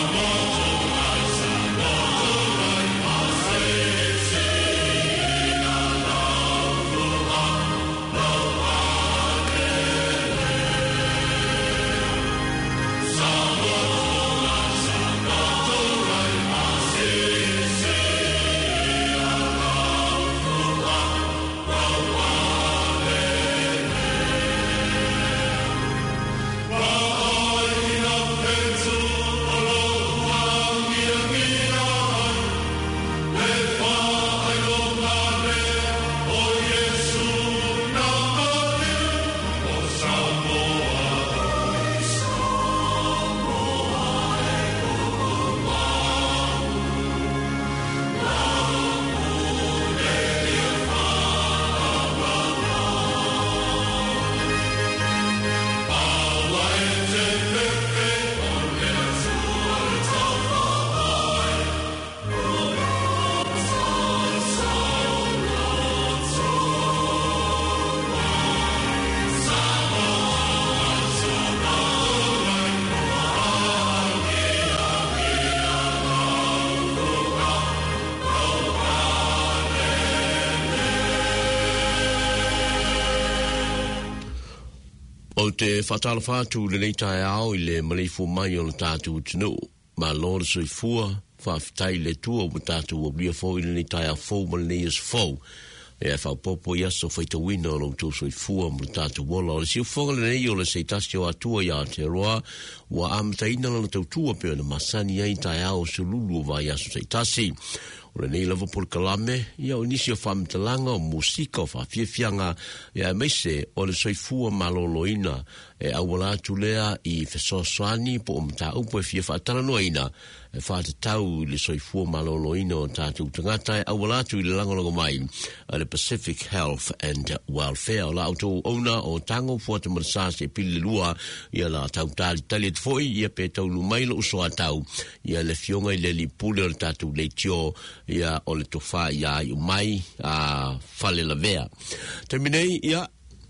O te whatala whātu le nei tae ao I le maleifu mai o le tātu tino. Ma lor soi fua, whawhitai le tua o tātu o blia fo I le nei tae a fo ma le nei as fo. E a whaupopo I aso whaita wina o lo tō soi fua ma le tātu wola. O le siu whonga le nei o le seitasi o atua I Aotearoa, wa amataina la tautua peo na masani ai tae ao sululu o vai aso seitasi. O le nei lava por kalame, ia o nisi o whamtalanga o musika o whawhiawhianga, ia meise o le soifua maloloina, e awala atu lea I whesosoani po o mta upo e fia whaatara noaina, e whaatatau le soifua maloloina o tātou tangata, e awala atu I le langolongo mai, le Pacific Health and Welfare, o la auto ona o tango fuata marasase pili lua, ia la tau tali tali at foi, ia pe tau lumaila uso atau, ia le fionga I le li pule o le tātou le tio, ia o le tofa ia I mai a fale la vea. Terminei ia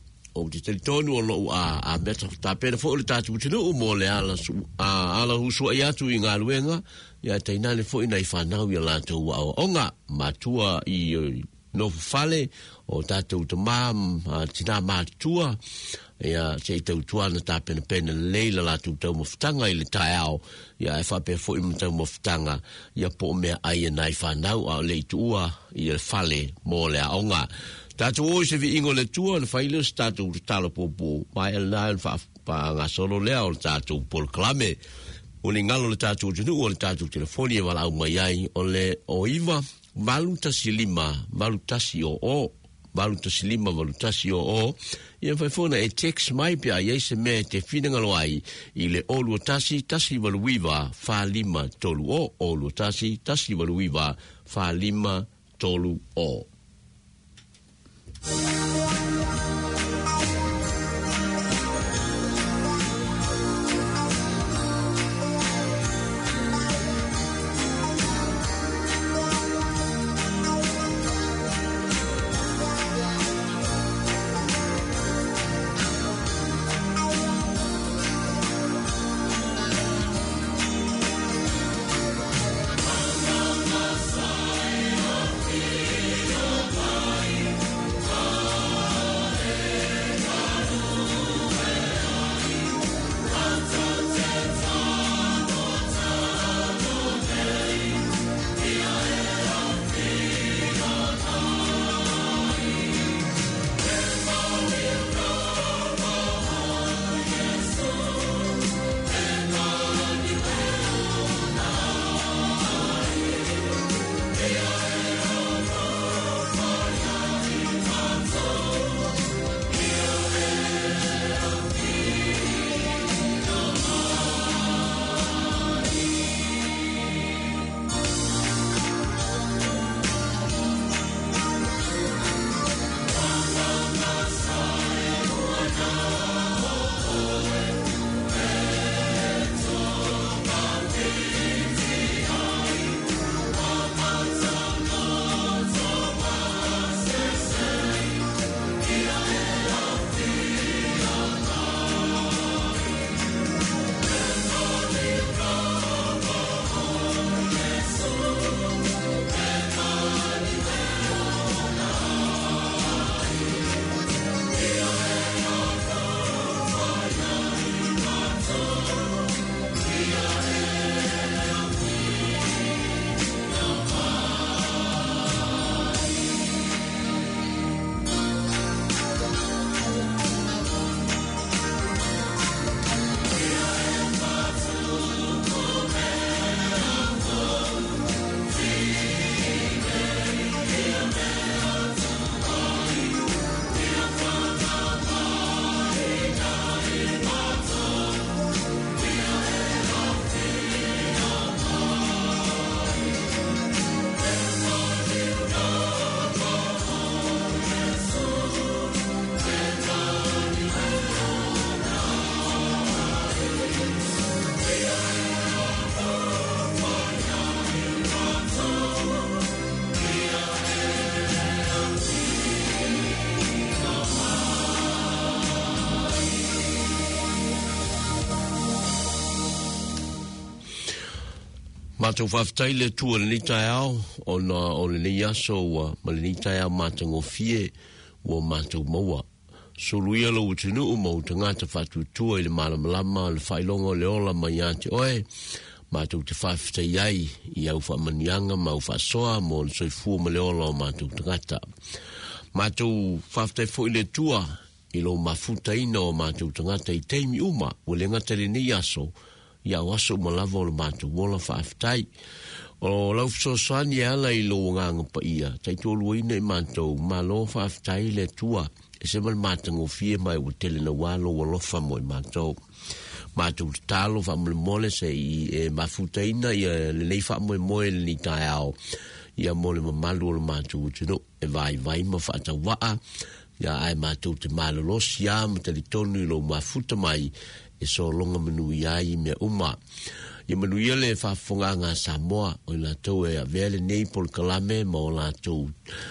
o te teritonu o lo a beta tapena fo le tatu tino o mo le ala husu ia tu I ngā luenga ia teinale fo ina I whanau ia lato wa onga matua I no fale o tatu tamam tina matua ia se tau tuana tapena pena leila lato tau mafutanga I le taeao ia e whape fo I tau mafutanga ia po mea ai nai whanau a le tua I le fale mo le aonga tatu o se vi ingo le tua le whailis tatu tala popo mai el nai pa ngā solo lea o le tatu por klame o le ngalo le tatu tunu o le tatu telefoni e wala au mai ai o le o iwa valutasi lima valutasi o valutasi lima valutasi o ia whaifona e text mai pia iei se mea te whinangalo ai I le olu tasi waluiwa wha lima tolu o olu tasi waluiwa wha lima tolu o Mātou whaftai le tua le nitai au, o le nei aso ma le nitai au mātango fie, o mātou maua. So luia lo utinu mo tangata whatu tua i le malamalama, le whailonga le ola mai ate oe, mātou te whaftai ai, i au whamanianga, mau whasoa, mo le soifua ma le ola o mātou tangata. Mātou whaftai fo i le tua, i lo mafuta ina o mātou tangata i teimi uma, o le ngata le nei aso, ia waso malava o le mātou wola whaaftai. O lau fsosani ala i lo nganga pa ia. Tai tolu ina i mātou malo whaaftai le tua. E se mal mātango fie mai o tele na walo o lofa mo i mātou. Mātou talo wha mole se i mafuta ina i le nei wha moe le ni tai au. Ia mole mamalu o le mātou utino. E vai ma whaata waa. Ia ai mātou te malolosi ia ma tali tonu i lo mafuta mai. E so longa manui ai mea uma. I manui ele whafonga ngā Samoa o la tau e a vele nei pol kalame ma o la tau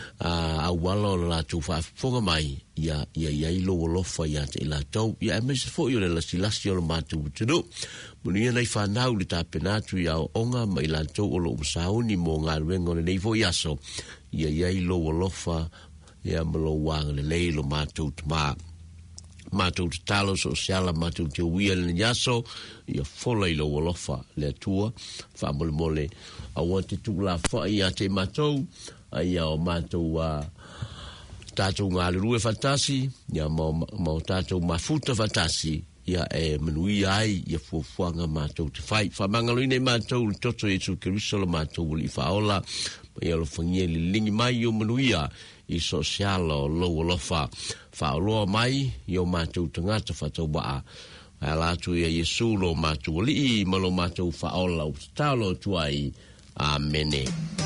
awala o la tau whafonga mai ia ilo o lofa ia te la tau. Ia e mese fo i o le lasi o la mātou utinu. Manui nei whanau li tā penatu ia o onga ma i la tau o lo usauni mo ngā ruenga o le nei fo i aso. Ia ilo o lofa ia malo wanga le leilo mātou tumaa. Mātou te talo sosiala, mātou te uia le nyaso, ia fola i lo walofa le atua, whamole mole, a wante tūla wha i a te mātou, ia o mātou tātou ngā le rue fantasi, ia mau tātou mafuta fantasi, ia e manui ai, ia fuafuanga mātou te whai. Whamangalo ine mātou, le toto e tu Kerisola mātou li whaola, ia lo whangia li lingi mai o manuia, i sosiala o lo walofa. Whaoloa mai, i o mātou tangata whatau waa. Ai lātu ia Yesu lo mātou li, ma lo mātou whaola o tālo tuai. Amene.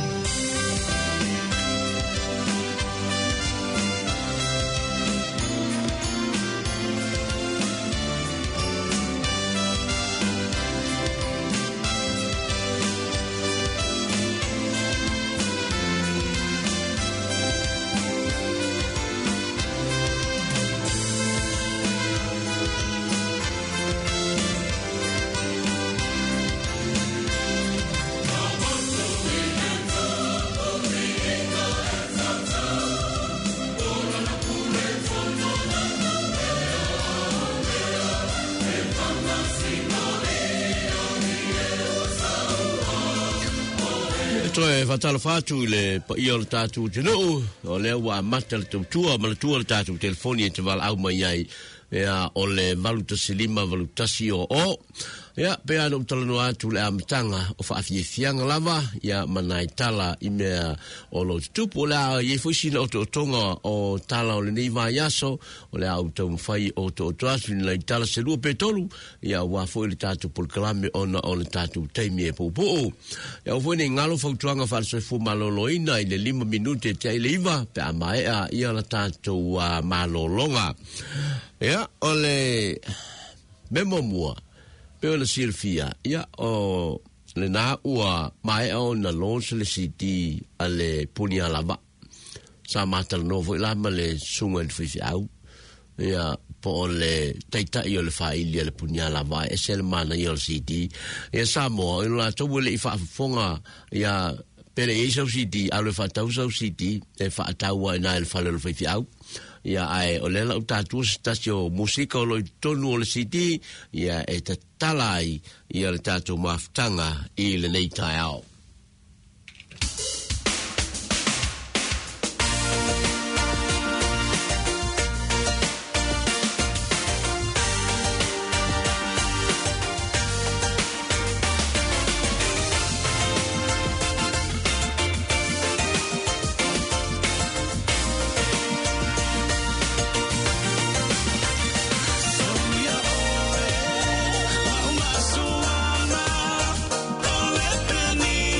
Fatala fatu le pa ia le tatu tino o le wa mata le tua ma le tua le tatu telefoni e te val au mai ai o le valuta silima valutasi o ia pe ano talano atu le amatanga o whaafiafianga lava ia manai tala i mea o lo tupu o le a ie fuisina o tonga o tala o le neiva yaso o le au tau mwhai o atu ni lai tala se lua petolu ia wafo i le tatu polkalame ona o le tatu teimi e popo ia o fuene ngalo fautuanga whaasoi maloloina i le 5 minute te ai leiva pe a maea ia la tatu malolonga ia o le memo mua o le silfia ia o le na ua mai o na launch le city ale punia lava sa matal novo la male sunga le fifi au ia po le taita i o le faili le punia lava e sel mana i o city ia sa mo i la to le fa fonga ia pere e so city ale fa tau so city e fa tau na le fa le fifi au ia ai o le la tatu stasio musika o lo tonu o le city ia e te talai ia le tatu maftanga i le nei tai au. Ni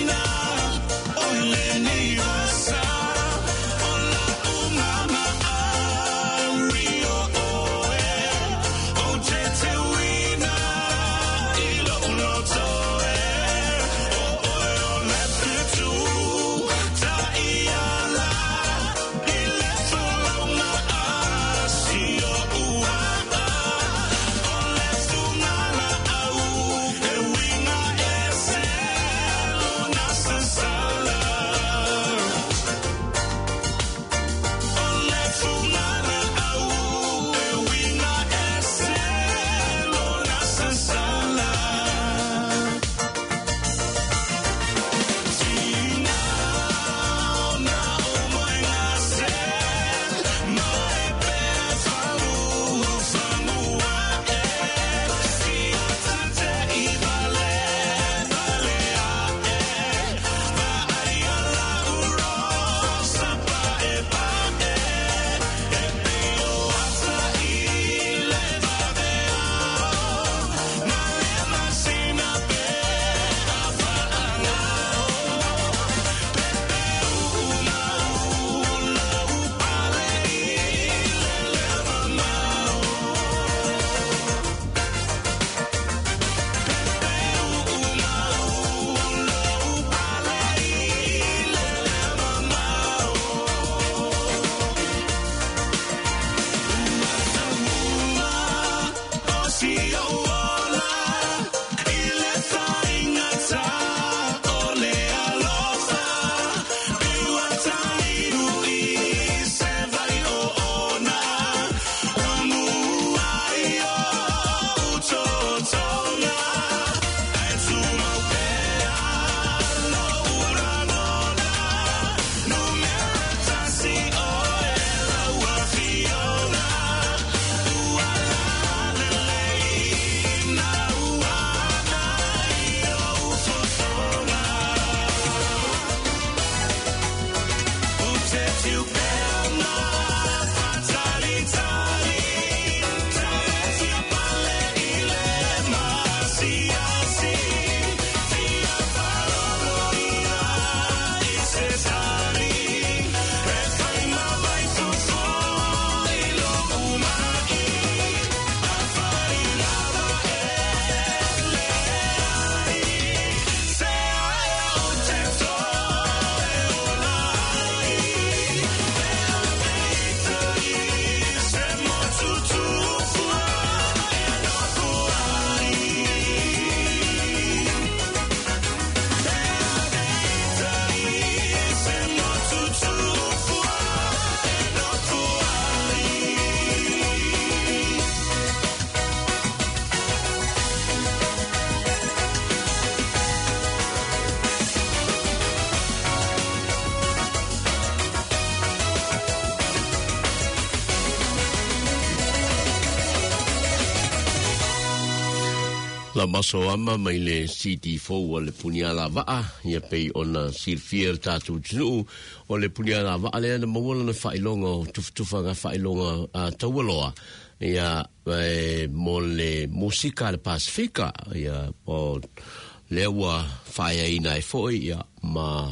La masoama mai le CD4 o le punia la vaa ia pei ona silfia tatu tunu o le punia la vaa le na mawala na failonga tufutufa nga failonga taualoa ia mo le musika le Pasifika ia o lewa faia ina e foi ia ma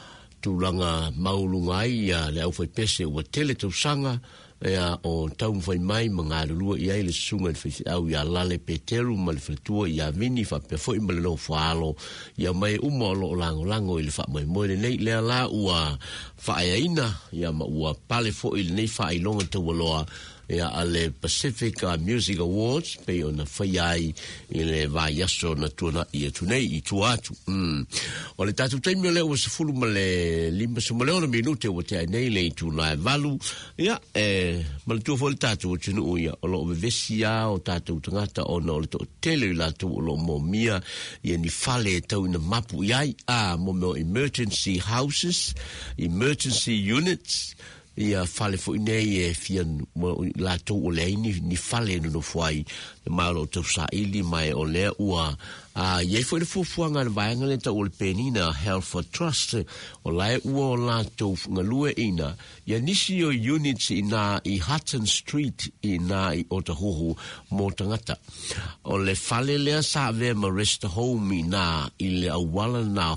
tulanga maulungai ia le au fai pese ua tele tausanga ia o tau mwhai mai mga rurua ia ile sunga ni whai au ia lale peteru ma le whatua ia vini wha pefo i ma le lo whaalo ia mai uma o lo lango lango ili wha mai moe nei lea la ua whaia ina ia ma ua pale fo ili nei wha ilonga tau aloa ia ale Pacific Music Awards pe ona whaiai i le vaiaso na tuana ia tunei i tuatu o le tatu taimi o le ua sefulu ma le lima suma leona minute ua te nei le i tūnai valu ia ma le tua fo le tatu o tunu ia o lo vevesi o tatu tangata ona o le to tele i latu o lo mo mia ia ni fale tau ina mapu iai mo meo emergency houses emergency units ia fale fo nei e fian la to o le ni fale no foi ma lo to sa ili mai o le ua ia foi le fuanga vai ngale ta o le penina Health for Trust o lai ua la to ngalue ina ia nisi o units ina i Hutton Street ina i Otahuhu mo tangata o le fale le sa ve ma rest home ina i le awala na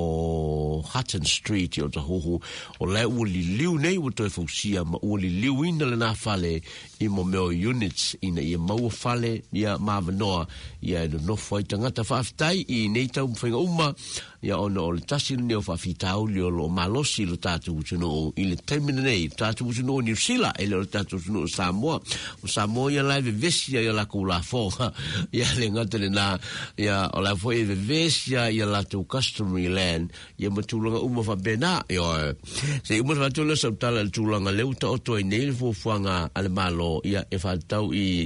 o Hutton Street o Tahoho o lai uli liu nei o toi fausia ma uli liu ina le na fale i mo meo units ina ia maua fale ia mawanoa ia no foi tangata whaafitai i nei tau mwhainga uma ia ona o le tasi ni o whaafitau li o lo malosi lo tatu utuno i le taimina nei tatu utuno o New Zealand e le tatu utuno o Samoa ia lai vevesia ia la kula foha ia le ngata le na ia o la foi vevesia ia la tu customary land ia matulanga uma whabena ia se uma whatula sa utala le tulanga leu ta oto i nei le fuanga ale malo ia e whatau i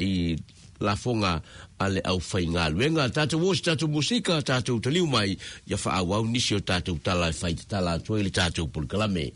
la fonga ale au whainga luenga tatu wos tatu musika tatu taliu mai ia whaawau nisi o tatu tala whai tala tuele tatu pulkalame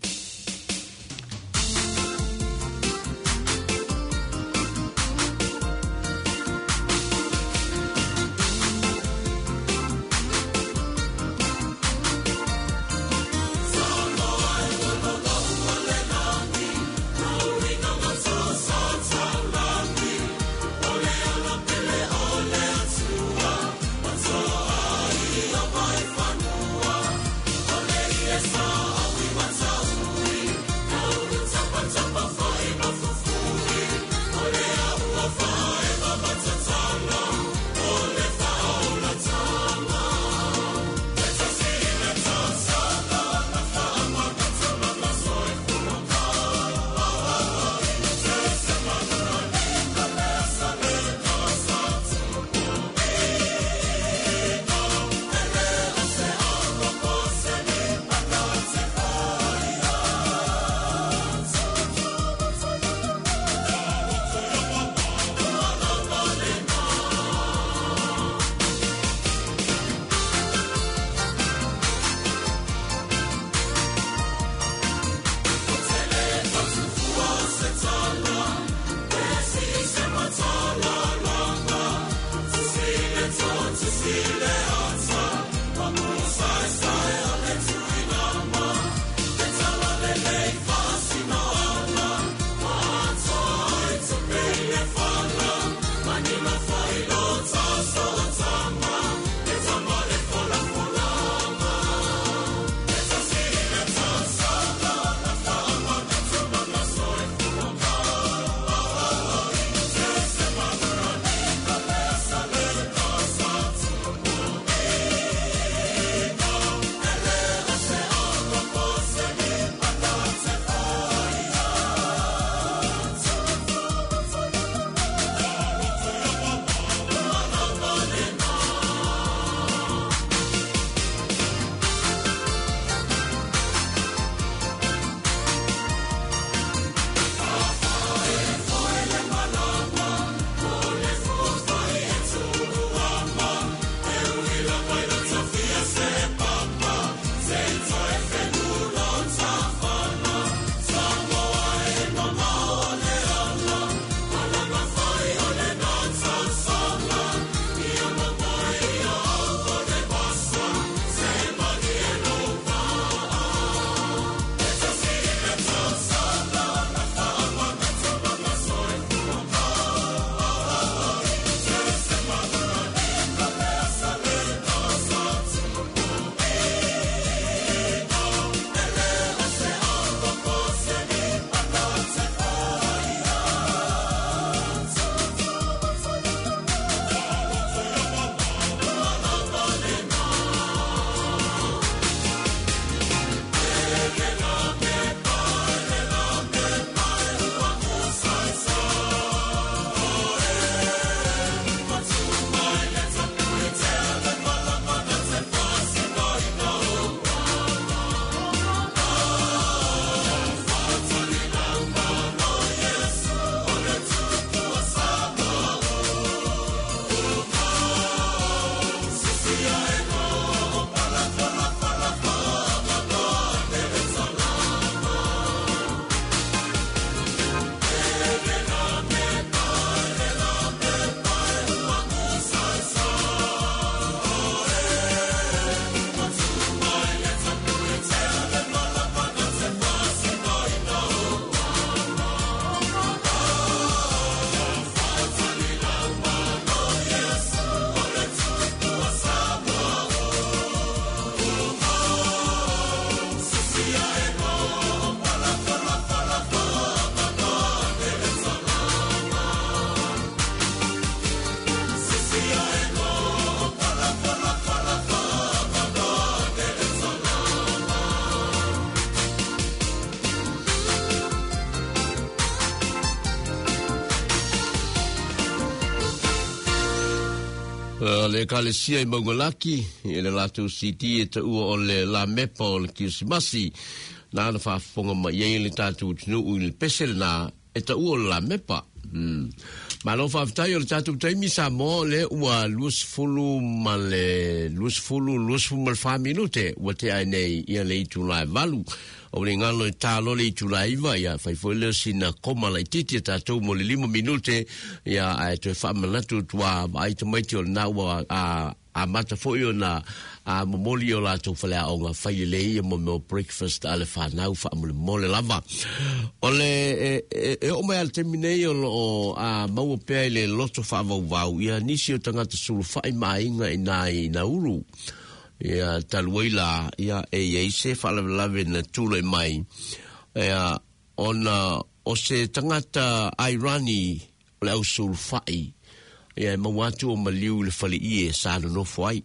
Le kalesia I maungalaki, le lātou siti e ta ua o le la mepa o le kisimasi, nā na whaafonga mai ei le tātou tinu ui le pesele nā, e ta ua o la mepa. Ma lo whaafitai o le tātou taimi sa mo le ua luasfulu ma le luasfulu mal whaminute, ua te ai nei ia le itu lai valu. O le ngalo I tālo le itu lai iwa, ia whaifoile sina koma lai titi tātou mo le 5 minute, ia ai te whaamanatu tua ai te maiti o le nā ua a mata foi o na a momoli o la to fala o nga fai le ia mo breakfast ale fa na fa mo le lava ole o mai al terminei o a mau pe le loto fa va ia nisi o tanga te sulu fa mai nga ina uru ia talwela ia se fa lave na tule mai ia ona o se tangata irani le au sulu fa ia mawatu o maliu le fali ie sa no foi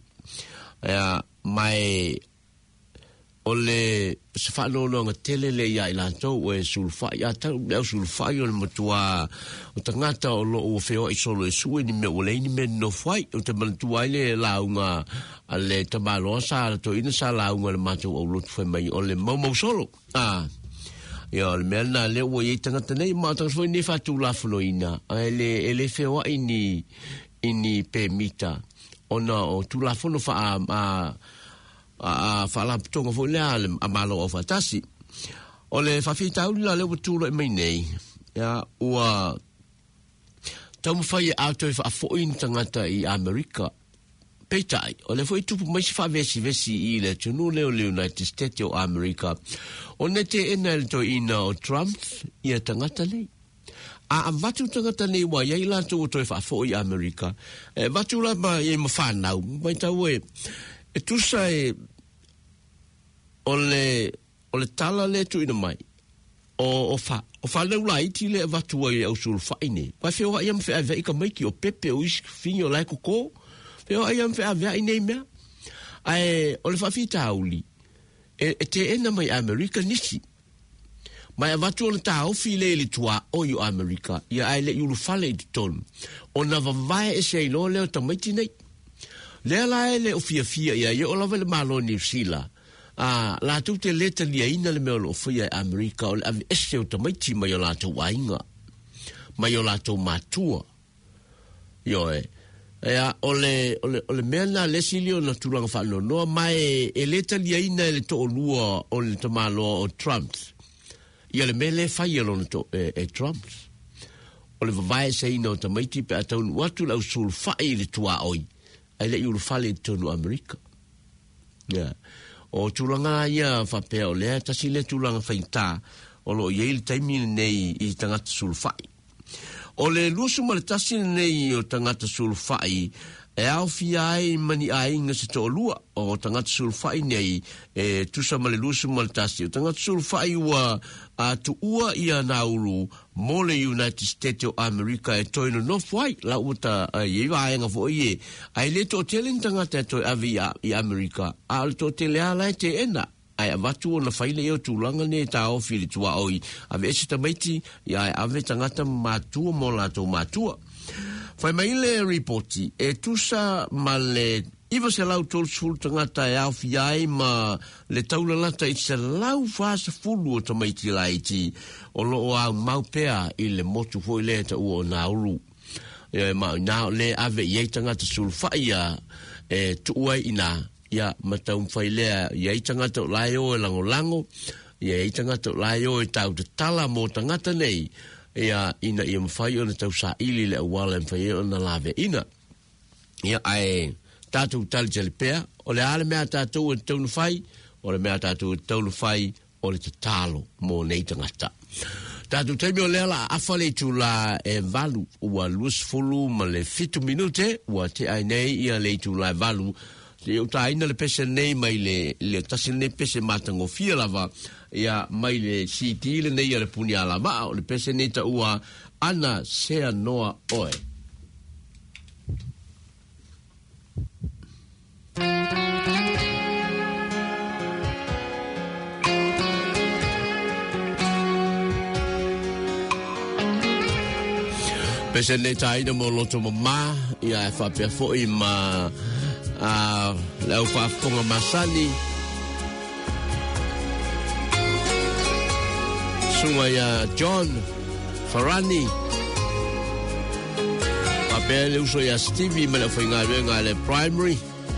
mai ole se fa no nga tele le ia ila to o sulfa ia ta le sulfa o matua o tangata o lo o feo I solo e su ni me ole ni me no foi o te matua ile la unga ale tamalo sa to ina sa la unga le matu o lo foi mai ole mo solo ia le mena le o ye tangata nei ma ta foi ni fa tu la floina ele feo ini permita ona o tu la fono fa fa la tonga fo le a malo o fatasi o le fa fita ula le tu le mai nei ya ua tamu fai auto fa fo in tangata I America petai o le foi tu mai fa vesi I le tunu le United States o America o nete enel to ina o Trump ia tangata nei a vatu tangata nei wa ia ila to fa fo I America vatu la ma ia mafana mai tau e tu sai ole tala le tu ina mai o fa le lai ti le vatu ai au sul faine pa fe o ia me fe ave ka mai ki o pepe o is finio lai koko pe o ia me fe ave nei me ai ole fa fita auli te ena mai America nisi mai vatu ole ta o file le tua o io America ia ai le ulu fale di ton ona va vai e sei lo le ta mai ti nei le la le o fia ia o la vele malo ni sila la tu te leta ni ina le melo fia America o ave esse o tamaiti mai o la tu wainga mai o la tu matua yo ole mena le silio na tulanga fa no mai e leta ni ina le to lua o le tamalo o Trump ia le mele fa yelo no to Trump ole vai sei no tamaiti pe atau watu la usul fa ile tua oi ai le ulu fale tonu America o tulanga ia fa pe o le tasi le tulanga faita o lo ye taimi nei I tangata sulfai o le lusu ma le tasi nei o tangata sulfai e au fiai mani ai nga se to lua o tangata sulfai nei tu sa ma le lusu ma le tasi o tangata sulfai wa tu ua ia nauru mo le United States o America e toino no foi la uta ye va nga fo ye ai le to telen tangata to avia I America al to tele ala te ena ai avatu na faile yo tulanga ne ta o fili tua oi ave se tamaiti ia ave tangata matua mo la to matua fai mai le reporti e tusa male iva se lau tol sul tangata e au fiai ma le taula lata I se lau fasa fulu o tamaiti laiti o lo o au maupea I le motu foi le ta ua o nauru ma na le ave iei tangata sul faia tuua ina ia matau fai lea iei tangata lai o e lango iei tangata lai o e tau te tala mo tangata nei ia ina ia mawhai o na tau sa ili le awala mwhai o na lave ina ia ai tātou tali tali pēr o le ale mea tātou e taunu whai o le mea tātou e taunu whai o le te talo mō nei tangata tātou taimi o le ala awhale tu la e valu ua luasfulu ma le 5 minute ua te ai nei ia le tu la valu te o ta ina le pese nei mai le tasi nei pese matango fia lava ia mai le siti le nei le puni ala ma o le pese nei ta ua ana sea noa oe Pese ne tai na mo loto mama ia fa pe fo I ma lau fa fonga masani sunga ya John Farani pa le uso ya Stevie me la foi nga le primary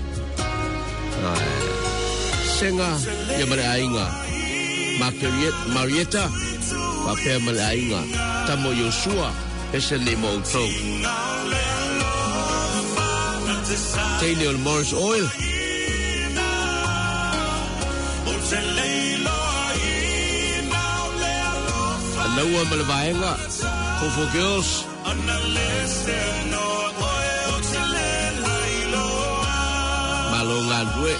senga ya Marieta Marieta pa pe Marieta tamo Joshua ese ne mo to Taylor Morris Oil Noah Malvaenga for girls Malonga Dwe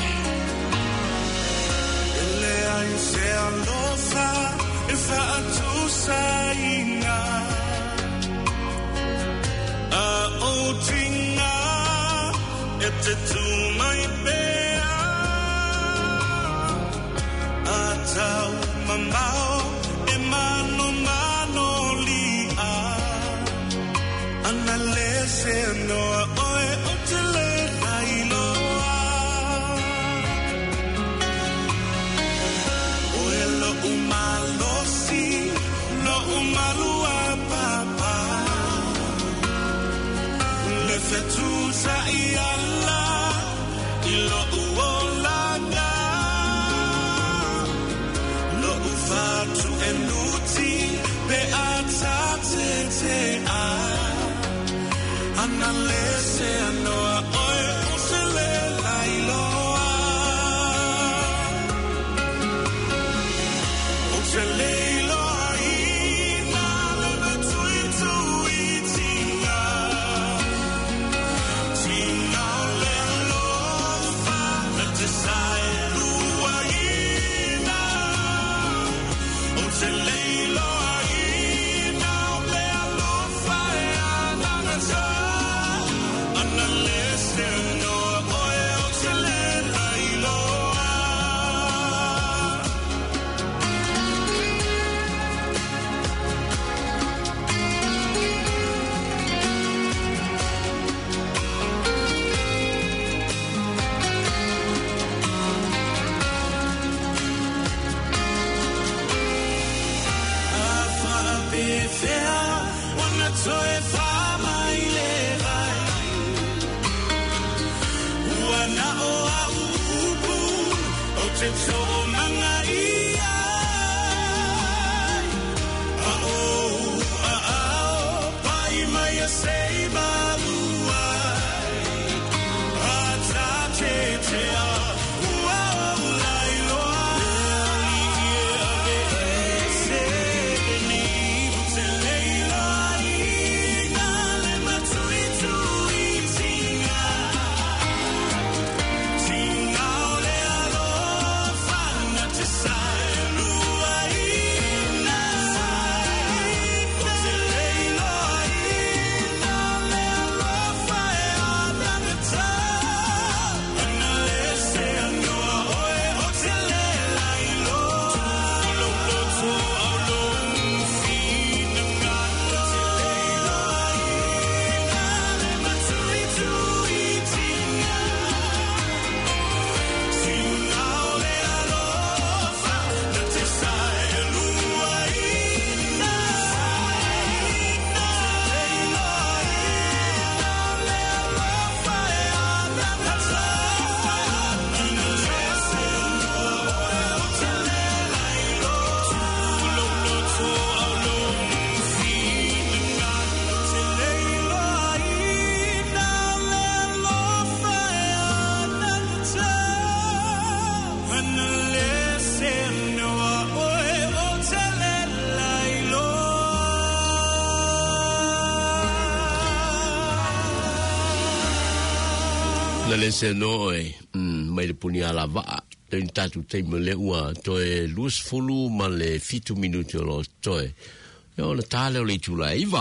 se no mai le puni ala va ten tatu te mele ua toe lus fulu ma le fitu minuti o lo toe o le tale o le tula iva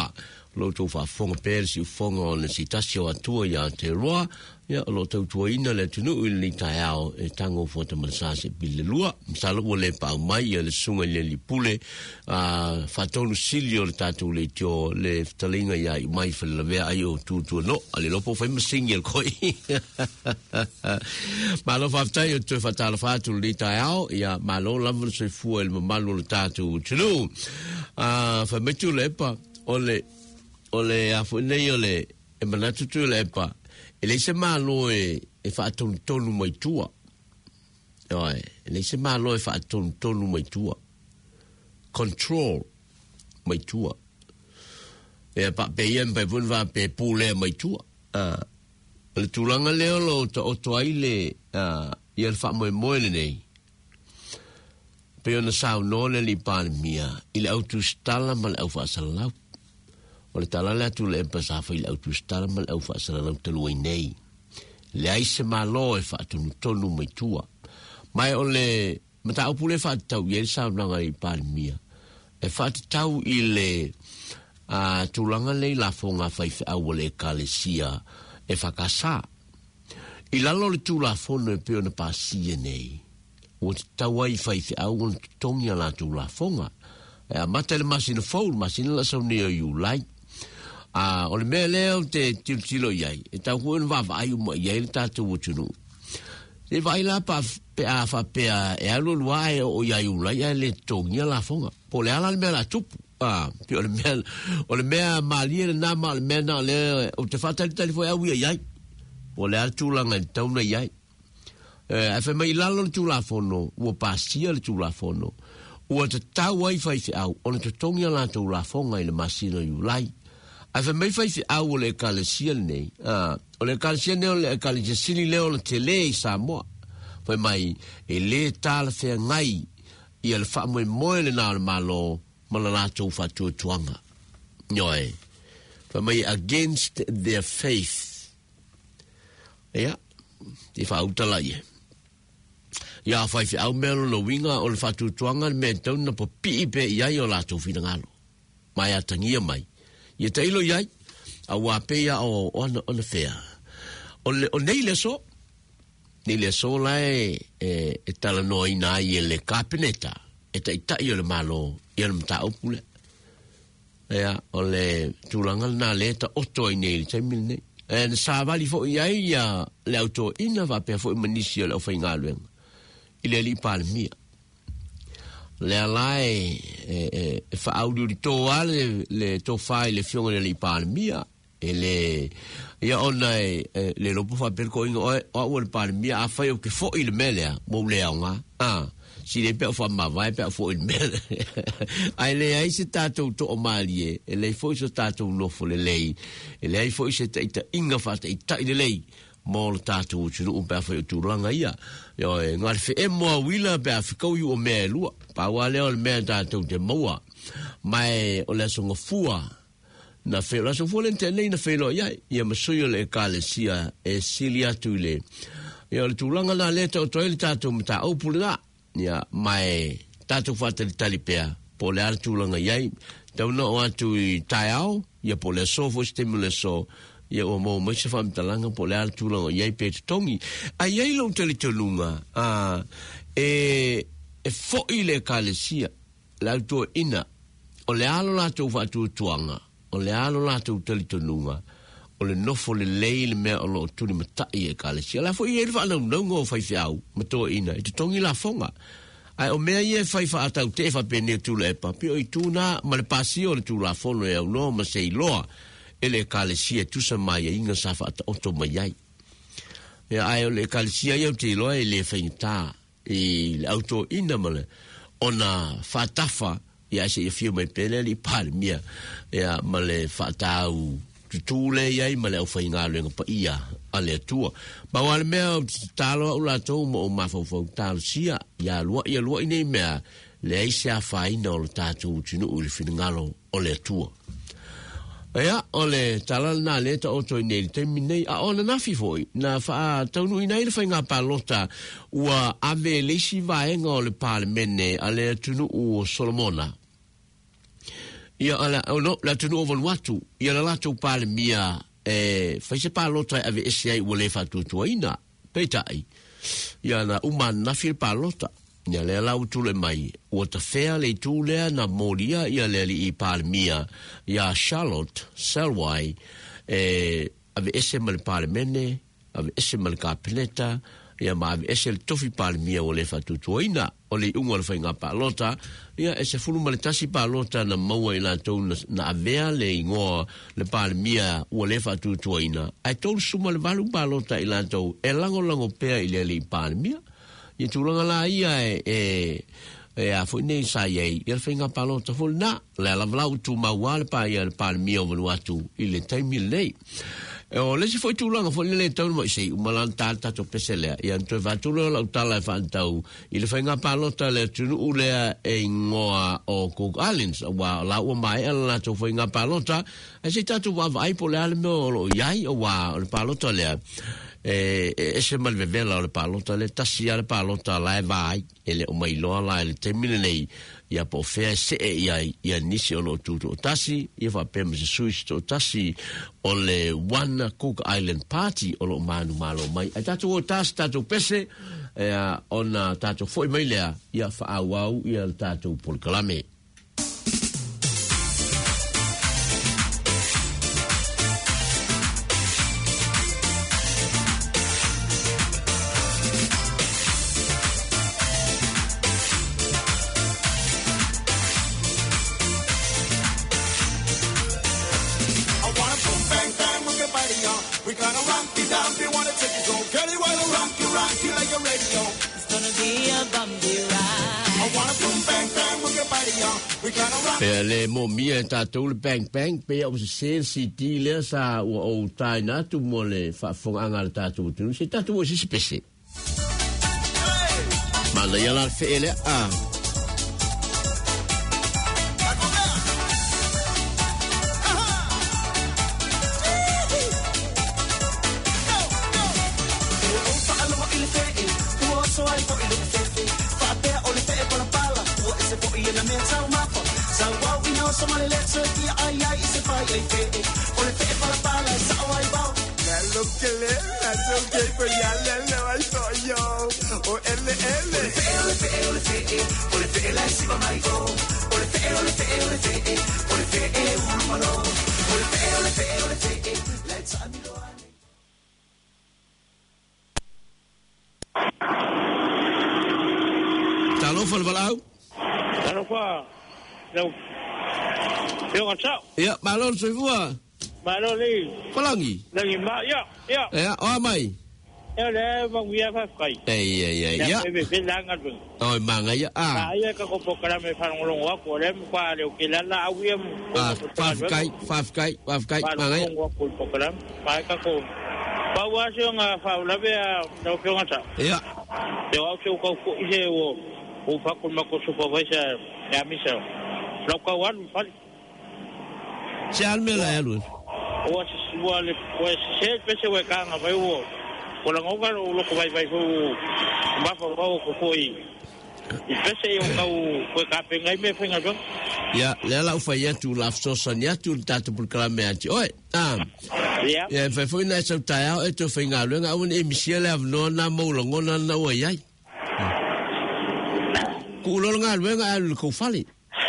lo to fa fonga per si fonga on si tasio atua ya te roa ya lo to ina le tunu ili taiao e tango fo te masase bile lua msalo le pa mai le sunga le lipule fa tonu silio le tatu le tio le talinga ya mai fa le vea ayo tu no ale lo po fa msingel koi malo fa tai to fa tala fa tu le taiao ya malo lavu se fu el malo le tatu tunu fa metu le pa ole afu nei ole e manatu tu le pa ele se malo e fa tonu mai tua oi ele se malo e fa tonu mai tua control mai tua e pa pe yen pe vun va pe pule mai tua le tulanga le lo to aile il fa mo le nei pe ona sa no le li pan mia il autostala mal au fa salau o le talala tu le pa sa fa il autostala mal au fa salau te lo nei le ai se malo e fa tonu mai tua mai o le mata opule fa tau ye sa na ngai pan mia e fa tau ile tulanga le la fonga fa au le kalesia e fa kasa ilalo le tu la fono e pe ona pa si nei o tawai fai au tongia la tu la fonga e mata le masina fou masina la sonia you like o le mele te tilo yai e tau ko va vai mo yai ta tu tunu e vai la pa pe a fa pe e alu luai o yai u la yai le tongia la fonga po le ala le mela tu pe o le mea malia na mal mena le o te fa tali foi au yai o le atu la ngai tau na yai e fa mai lalo tu la fono o pasia le tu la fono o te tau ai fai au o te tongia la tu la fonga ile masina you like a fa mai fai au le kalesia nei o le kalesia nei o le kalesia sili le o te le sa mo fa mai e le tal fe ngai i le fa mo le na malo malala tu fa tu tuanga noi fa mai against their faith ya ti fa utala ye ya fai au melo no winga o le fa tu tuanga me tau na po pi pe ya yo la tu fina ngalo mai atangia mai ye tailo yai a wa pe ya o on fea o nei le so la e tala no ina ye le kapineta e ta yo le malo ye le mta opule ya o le tulanga na le ta oto nei te milne en sa vali fo yai ya le auto ina va pe fo manisi le fa ngalo il est li palmia le alai fa audio di to ale le to fai le fiong le palmia e le ya ona le lo fa per ko o palmia a fa o che fo il mele mo le nga si le per fa ma vai per fo il mele ai le ai se tato to malie e le fo se tato no fo le lei e le ai fo se ta inga fa ta le lei mo tato tu un per fa tu langa ia yo ngar fe mo wila pe afiko yu o me lu pa wale o me tato de moa mai o le songo fua na fe la so folen tele na fe lo ia ma suyo le kalesia e silia tu le yo le tu langa la le to le tato mta o pula ya mai tato fa te talipea po le tu langa ia tau no atu taiao ya po le so fo stimule so ia o mo se fam talanga po le altu lo ia pe tongi ai ai lo tele tolunga e fo ile kalesia la to ina o le alo la to fa tu tuanga o le alo la to tele tolunga o le nofo le leile me o lo tu ni mata e kalesia la fo ia fa no ngo fa fiau ma to ina e tongi la fonga ai o me ia fa fa ata te fa pe ne tu le pa pe o ituna ma le pasio le tu la fono e no ma sei loa ele kalesia tu sa mai inga sa fa auto mai ai ai le kalesia ia te lo ele feinta e auto inamale ona fatafa ia se fio mai pele li palmia ia male fatau tu le ia male o fainga le pa ia ale tua ba wal me talo la to mo ma fo tal sia ia lo nei me le sia fai no tatu tunu ul finngalo o le tua ya ole talal na le to auto nei terminei a ona na fi foi na fa tonu ina ile fa nga palota wa ave le si va en ole palmene ale tunu o Solomona ia ala no la tunu over watu ia la tu pale mia faise pa lota ave ese wole fa tu tuina petai ia na umana fil pa lota ia le la tu le mai o ta fea le tu le na moria ia le I pale mia ia Charlotte Selway ave ese mal pale mene ave ese mal kapeleta ia ma ave ese le tofi pale mia o le fa tu tuina o le unga le whainga pa lota ia ese fulu maletasi pa lota na maua I la tau na avea le ingoa le pale mia o le fa tu tuina ai tau suma le valu pa lota I la tau e lango pea I le pale mia ia tūlanga la ia a fo nei sai ai ia whainga pa lota fo na le la vlau tu maua le pa ia le pale mia o manuatu I le taimi lei o lesi foi tūlanga fo le tau mo sei umalan tata to pesele ia to va tūlanga la utala fa tau I le whainga pa lota le tunu ulea e ngoa o Cook Islands wa la o mai ala to whainga pa lota e se tatu wa vai po le ale mo iai o wa le pa lota le se malvevela o le pa lota le tasi ale pa lota la vai ele o mai loa la le termine nei ia po fea se ia nisi o lo tutu o tasi ia fa pema se suis to tasi o le One Cook Island Party o lo manu malo mai a tatu o tasi tatu pese ona tatu foi mai lea ia fa awau ia tatu por kalame le mo mia tatou le bang bang pe o se city le sa o taina tu mo le fa fonga le tatou tu se tatou o se spese ma le yala fe ele ya balon soifua balon li falangi lagi ma ya o mai ya le vanguia fa kai ya be langa bu o manga ya ya ka ko pokara me fa ngolong wa ko le kwa le ke la la awia mu faf kai manga ya ko pokara pa ka ko pa wa se nga fa la be no pe ngata ya de wa se ko ise o fa ko ma ko supervisor ya misa lo ka wa fa se almela ya luz o se pese we kanga vai o la ngoga lo ko vai ko ba ko foi pese o ka o ka penga me fenga jo ya le la fa ya tu la so sonia tu tatu por clame anti oi ya foi na so ta e to fenga lo nga un emisiel avno na mo lo ngona na o ya ku lo nga lo nga ko fali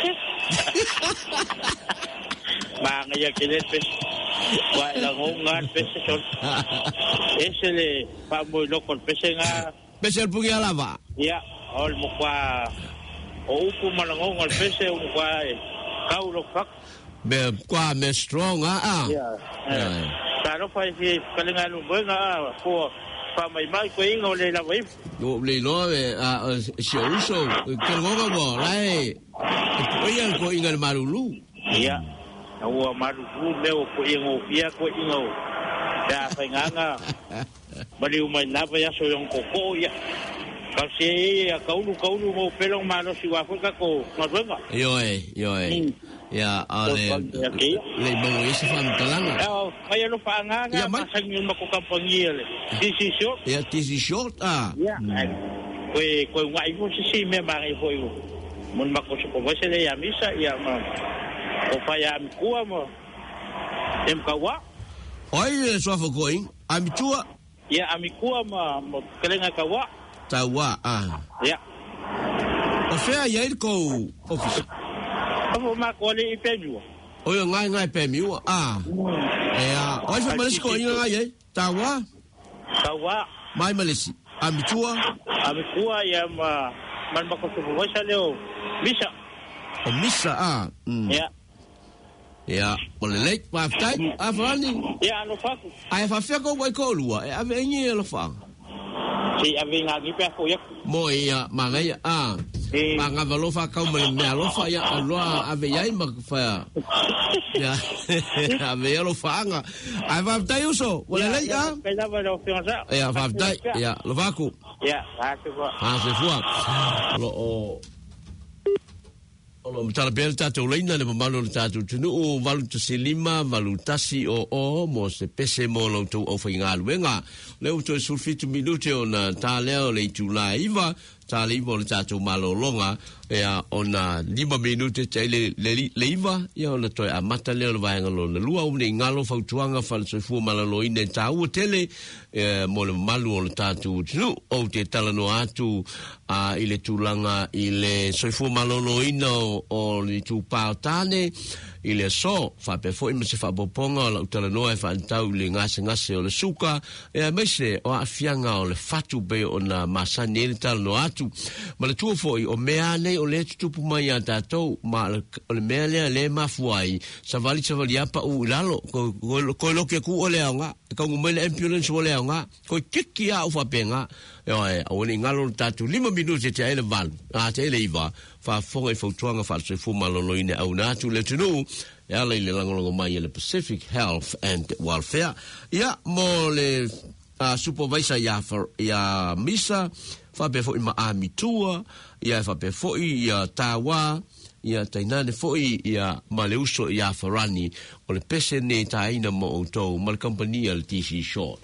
ba nga ya kile pes wa la ngonga pes son ese le pa mo lo con pes nga pes el pugi alava ya ol mo kwa o ku malango ol pes o kwa ka lo fak be kwa me strong ya ta ro fa si kalinga lu nga ko pa mai ko ingo le la vai o le no si uso que ngoga bo lai ko inga marulu ya o maru leo ko ingo pia ko ingo ya fenganga bali umai na pa ya so yon koko ya kasi ya kaulu mo pelong malo si wa ka ko ngwenga yo ya ale le mo ese fan talanga ya no fanga ya ma sangin mo ko kampangia le tisi short ya ko ngai mo si me ma ngai foi mon ma ko so ko va se le ya misa ya ma O whai a mikua mo. E mkaua. Oi, e sofa koing. A mitua. Ia a mikua mo kelenga kaua. Taua, Ia. O fea ia ko office. O ma ko le ipemiwa. O yo ngai pemiwa. Oi fa malesi ko inga ngai. Taua. Kaua. Mai malesi. A mitua. A mikua ia man makosufuwaisa leo. Misa. O misa, Ia. Ia, ole leit pa tai, a fani. Ia no faku. Ai fa fe ko wai ko lua, e ave ngi lo fa. Si ave nga ngi pe ko ia. Mo ia mangai Manga valo fa ka me lo fa ya aloa ave ia ma fa. Ya. Ave lo fa nga. Ai va tai uso, ole leit Pe da va lo fianza. Ia fa tai, ia lo vaku. Ia, ha Se fua. Olo mtala bel tato leina le mamalo tato tunu o valu tse lima valu tasi o mo se pese mo lo to o fainga luenga le to sulfitu minute ona ta leo le tula iva ta le iva le tato malo longa e ona 5 minute tele le iva ia ona to a mata leo le vainga lo le lua o ne ngalo fautuanga fal se fu malo ine ta o tele mo le malu o le tato tunu o te tala no atu ile tulanga ile se fu malo ino o li tu pautane ile so fa pe fo me se fa boponga la utala no e fa tau le ngase o le suka e mese o afianga o le fatu be ona masani le tal no atu ma le tu fo o mea nei o le tupu mai ata to ma le mea le mafuai sa vali apa u lalo ko lo ke ku o le nga ko mo le ambulance o le nga ko kiki a o fa penga o ni ngalo tatu 5 minute te ele val te ele iva fa fonga fo tuanga fa se fu malolo ine au na tu le tunu ya le langolo mai le Pacific Health and Welfare ya mo le supervisor ya misa fa be fo ima amitua ya fa be fo ya tawa ya tainane fo ya maleuso ya farani o le pese ne taina mo o to mal company al TC Short.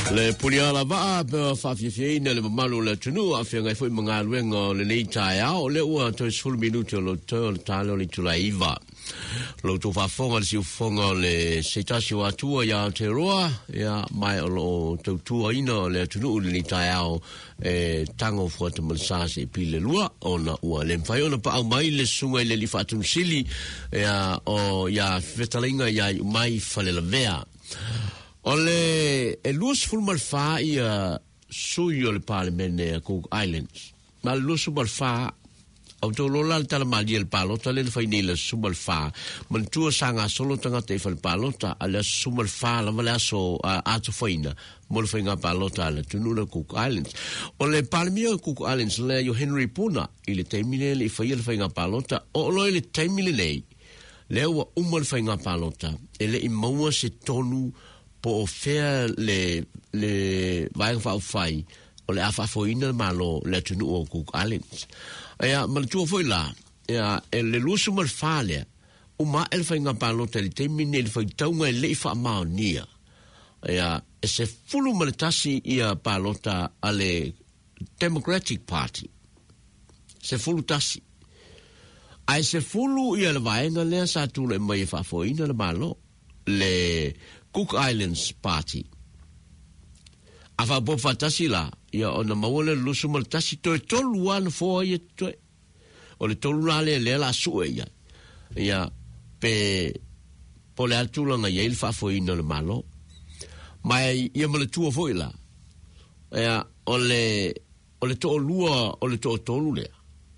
Le puliala va fa fiafina le malu le tunu a fianga foi mga luenga le nei tai ao le ua to sul minuto lo to talo le tulaiva lo to fa fonga si fonga le setasi wa tua ya te roa ya mai lo to tua ina le tunu le nei tai ao tango fo te massage pile lua ona ua le fai ona pa mai le sunga le li fatum sili ya o ya fetalinga ya mai fale la vea Ole lus fulmal fa ia suyo le parlemene Cook Islands. Ma lus fulmal fa autolola tala mali el palota le fa inela sumal fa. Man tua sanga solo tanga te fa palota ala sumal fa la vala so atu faina. Mol fa nga palota le tunula Cook Islands. Ole parlemene Cook Islands le yo Henry Puna ile termine le fa nga palota o lo ile termine le. Le wa umal fa nga palota. Ele imaua se tonu po fea le vai fa fai o le afa foina malo le tunu o Cook Islands ya mal tu foi la ya le lusu mal fale o ma el fa nga palo te termine le fa taunga le fa maonia ya se fulu mal tasi ia palota ale Democratic Party se fulu tasi ai se fulu ia le vai nga le sa tu le mai fa foina le malo le Cook Islands Party. Afa po fatasi la, ia ona mawole lusu mal tasi toe tolu wana fo ia toe. O le tolu la le la sue ia. Ia pe po le altulanga ia ilfa fo ina le malo. Mai ia male tua fo ila. Ia o le to lua o le to tolu lea.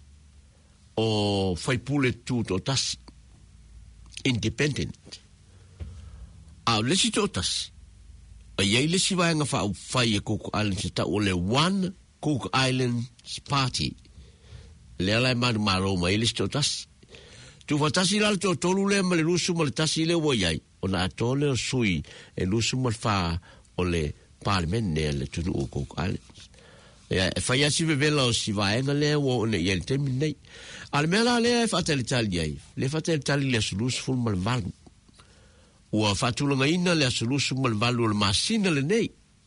O fai pule tu to tasi. Independent. Lesi totas. Ai lesi vai nga fa fai Cook Islands ta ole one Cook Islands Party. Le ala ma maro mai lesi totas. Tu fatasi la to tolu le ma le lusu ma le tasi le wo yai. Ona tole o sui e lusu ma fa ole parliament ne le tunu o Cook Islands. Ya fai asi vela o si vai nga le wo ne yel terminate. Al mela le fa tel tali le fa tel tali le lusu ful mal val. Ua fatulanga ina le asulusu mal valu le masina le nei.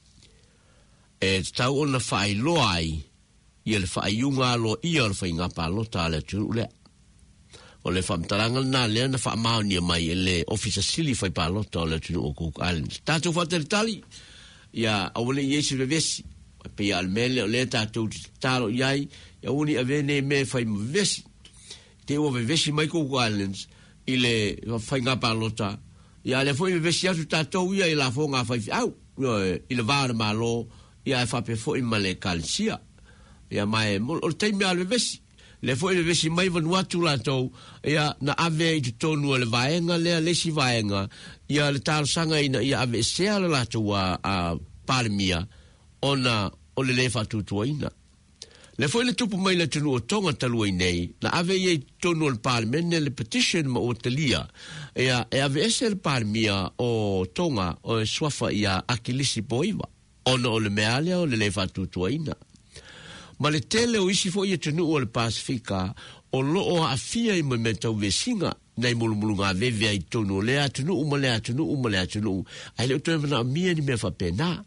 E tau ona fai loai, ia le fai yunga lo ia le fai ngapa lota le tunu le. O le famtaranga na le na fa maonia mai le ofisa sili fai pa lota le tunu o Cook Islands. Tatu fatel tali, ia awale yesu vevesi, pe ia almele o le tatu talo iai, ia uni avene me fai vevesi. Te ua vevesi mai Cook Islands, ile fai ngapa lota, ia le foi vesi atu tatou ia la fonga fai au il va malo ia fa pe foi male calcia ia mai o temi al vesi le foi vesi mai van watu la tou ia na ave de tonu le vaenga le si vaenga ia le tal sanga ina ia ave se la tou a palmia ona o le fa tutuina le foi le tupu mai le tunu o tonga talua nei na ave ye tonu al parliament le petition ma o telia e ave ese le parmia o tonga o swafa ia akilisi poiva ona o le meale o le fa tutuina ma le tele o isi foi tunu o le Pasifika o lo o afia i me tau vesinga nei mulumulunga veve ai tonu le atunu umale atunu ai le tonu na mia ni me fa pena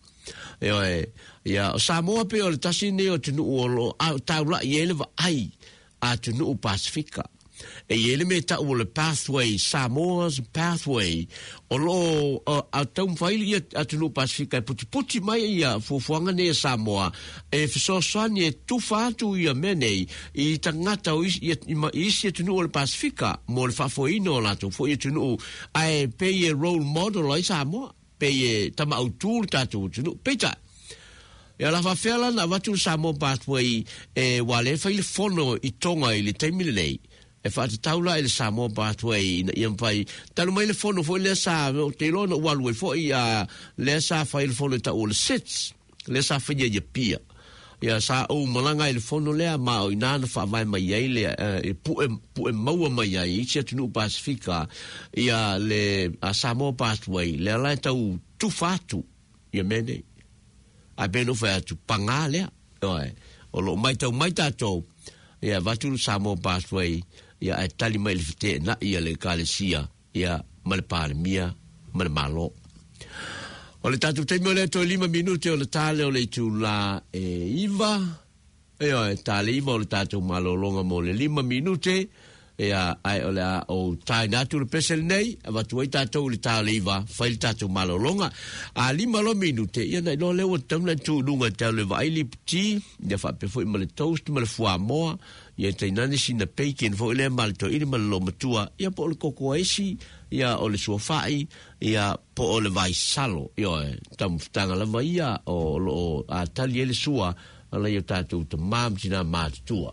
ia o Samoa pe o le tasi ne o tunu o lo taula i ele va ai a tunu o Pasifika e ele me ta o le pathway Samoa's pathway o lo a tau mfaili a tunu o Pasifika puti mai ia fufuanga ne Samoa e fisosani e tufatu ia menei i tangata o isi tunu o le Pasifika mo le fafoino o lato fo i tunu ai pe e role model ai Samoa pe e tama autur tatu tunu peita ia la fafela na watu Samoa pathway e wale fa il fono i tonga i le taimile nei e fa taula il Samoa pathway i mpai talu mai le fono fo le sa te lona walu fo ia le sa fa il fono ta all sits le sa fa ia pia ia sa o malanga il fono le ma o ina fa vai mai ele e pu mau mai ai se tunu Pasifika ia le a Samoa pathway le la tau tu fatu ia mene a beno fa tu pangale o lo mai tau ia vatu Samoa pathway ia e tali mai le fite na ia le kalesia ia mal palmia mal malo O le tatu te le to 5 minute o le tale o le tula iva. Tale iva o le tatu malolonga mo le 5 minute. Ai o le o tai natu le pesel nei. Ava tuai tatu le tale iva. Fai le tatu malolonga. A 5 minute. Ia nei lo leo tamna tu lunga te le vai li pti. Ia fa pe foi ma le toast ma le fua moa. Ia te nani sina bacon fo le mal to ile ma lo matua. Ia po le koko esi. Ia o le suafai, ia po o le vai salo, tam tanga lava ia o lo a tali ele sua, ala ia tātou te mamtina mātua.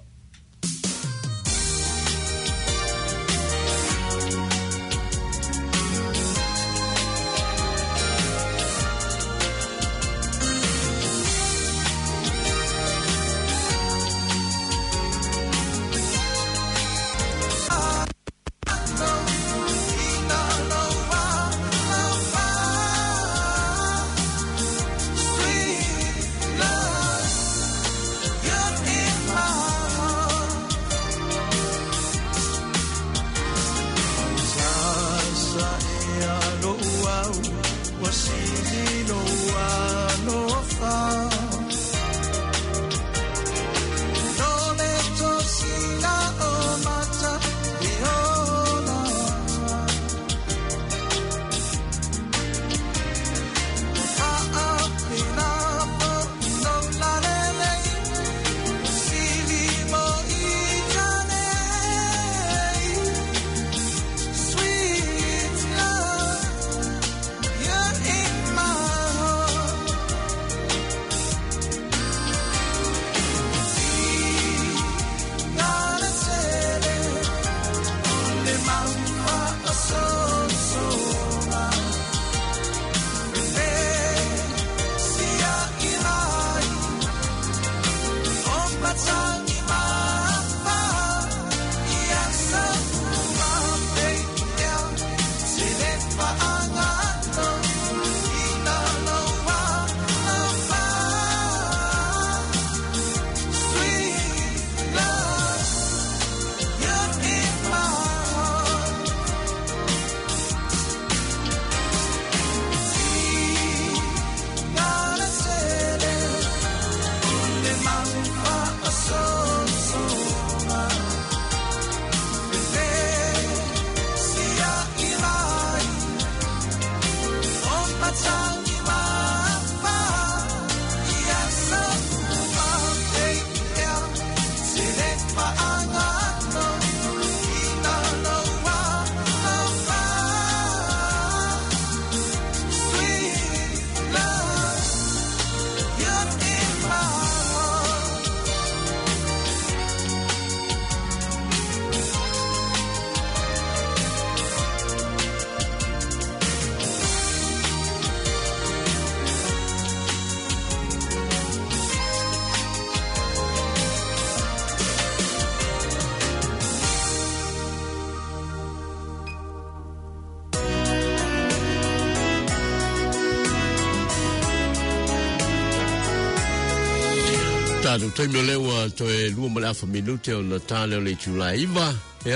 Tātou taimio lewa to e 2 minute o na tāleo le tūlai iwa,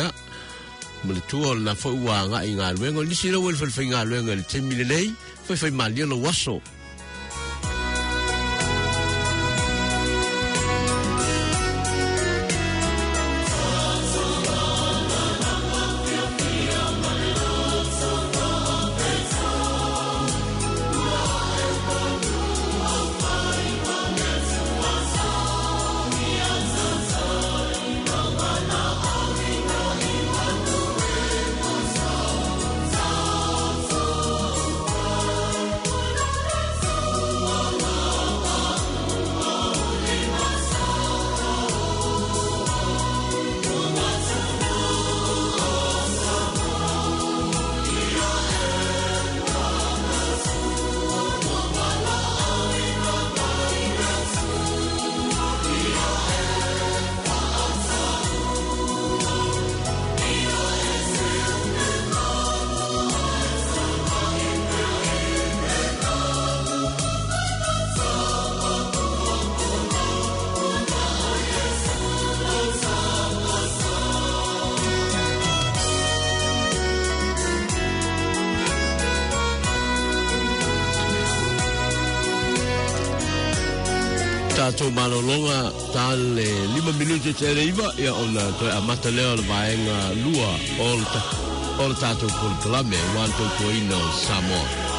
Mele tua o na fo ua ngā i ngā luenga, nisi lau e whai ngā luenga le te mile nei, whai malia lo waso. tātou malolonga tā le 5 minuti te reiva ia ona toi amata leo le vaenga lua o le tātou polikalame wan tau koina o Samoa.